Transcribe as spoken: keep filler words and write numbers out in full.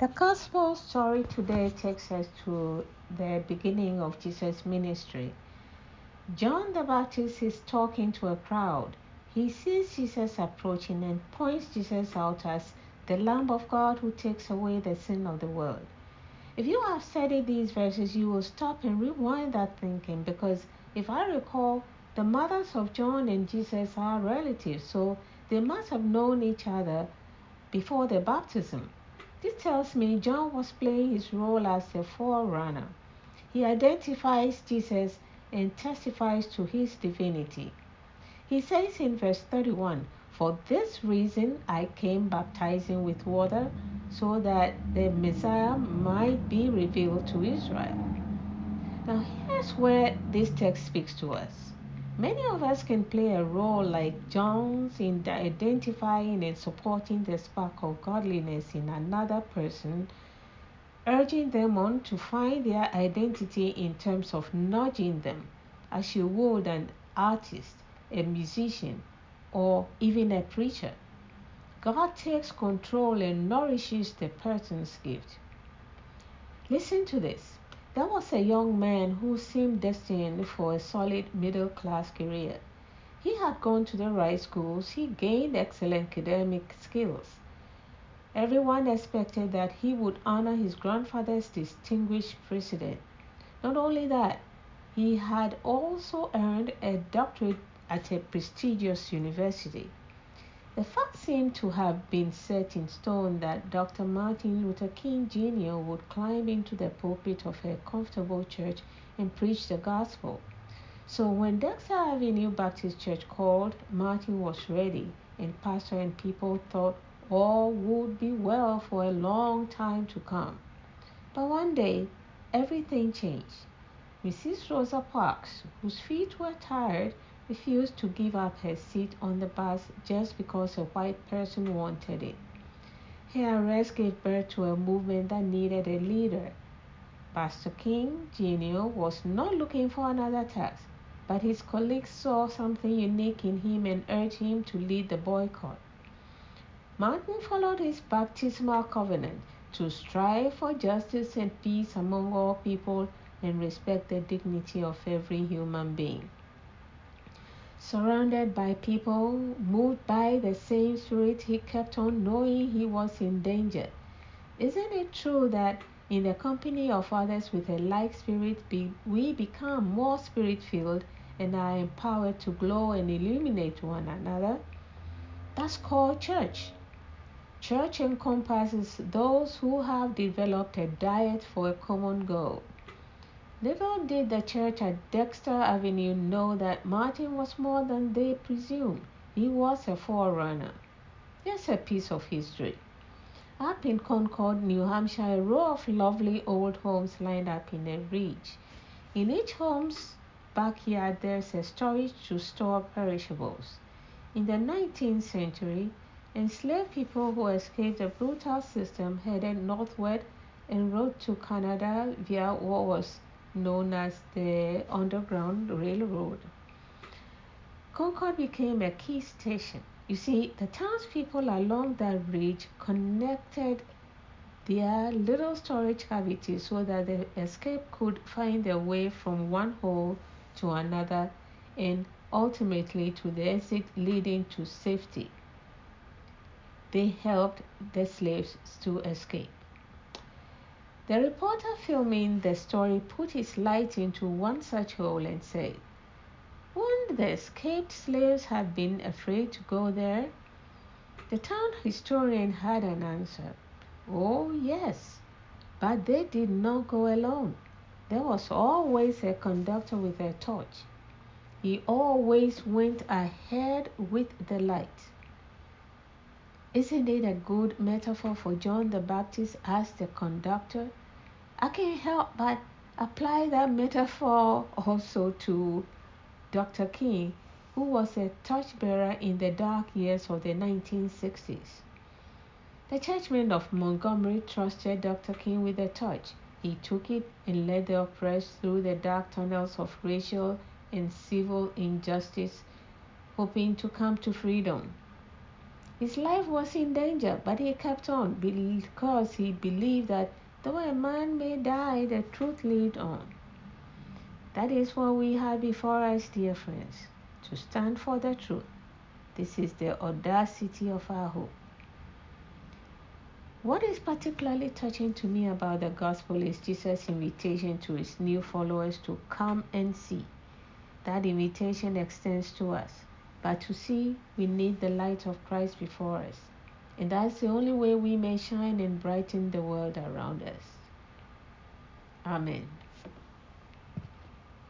The gospel story today takes us to the beginning of Jesus' ministry. John the Baptist is talking to a crowd. He sees Jesus approaching and points Jesus out as the Lamb of God who takes away the sin of the world. If you have studied these verses, you will stop and rewind that thinking, because if I recall, the mothers of John and Jesus are relatives, so they must have known each other before their baptism. This tells me John was playing his role as a forerunner. He identifies Jesus and testifies to his divinity. He says in verse thirty-one, "For this reason I came baptizing with water, so that the Messiah might be revealed to Israel." Now here's where this text speaks to us. Many of us can play a role like John's in identifying and supporting the spark of godliness in another person, urging them on to find their identity in terms of nudging them, as you would an artist, a musician, or even a preacher. God takes control and nourishes the person's gift. Listen to this. There was a young man who seemed destined for a solid middle-class career. He had gone to the right schools. He gained excellent academic skills. Everyone expected that he would honor his grandfather's distinguished precedent. Not only that, he had also earned a doctorate at a prestigious university. The fact seemed to have been set in stone that Doctor Martin Luther King Junior would climb into the pulpit of a comfortable church and preach the gospel. So when Dexter Avenue Baptist Church called, Martin was ready, and pastor and people thought all would be well for a long time to come. But one day, everything changed. Missus Rosa Parks, whose feet were tired, refused to give up her seat on the bus just because a white person wanted it. Her arrest gave birth to a movement that needed a leader. Pastor King Junior was not looking for another task, but his colleagues saw something unique in him and urged him to lead the boycott. Martin followed his baptismal covenant to strive for justice and peace among all people and respect the dignity of every human being. Surrounded by people moved by the same spirit, he kept on knowing he was in danger. Isn't it true that in the company of others with a like spirit, be, we become more spirit-filled and are empowered to glow and illuminate one another? That's called church. Church encompasses those who have developed a diet for a common goal. Little did the church at Dexter Avenue know that Martin was more than they presumed. He was a forerunner. Here's a piece of history. Up in Concord, New Hampshire, a row of lovely old homes lined up in a ridge. In each home's backyard, there's a storage to store perishables. In the nineteenth century, enslaved people who escaped the brutal system headed northward and rode to Canada via what was known as the Underground Railroad. Concord became a key station. You see, the townspeople along that ridge connected their little storage cavities so that the escape could find their way from one hole to another and ultimately to the exit leading to safety. They helped the slaves to escape. The reporter filming the story put his light into one such hole and said, "Wouldn't the escaped slaves have been afraid to go there?" The town historian had an answer. "Oh, yes, but they did not go alone. There was always a conductor with a torch. He always went ahead with the light." Isn't it a good metaphor for John the Baptist as the conductor? I can't help but apply that metaphor also to Doctor King, who was a torchbearer in the dark years of the nineteen sixties. The churchmen of Montgomery trusted Doctor King with the torch. He took it and led the oppressed through the dark tunnels of racial and civil injustice, hoping to come to freedom. His life was in danger, but he kept on because he believed that though a man may die, the truth lived on. That is what we have before us, dear friends, to stand for the truth. This is the audacity of our hope. What is particularly touching to me about the gospel is Jesus' invitation to his new followers to come and see. That invitation extends to us. But to see, we need the light of Christ before us. And that's the only way we may shine and brighten the world around us. Amen.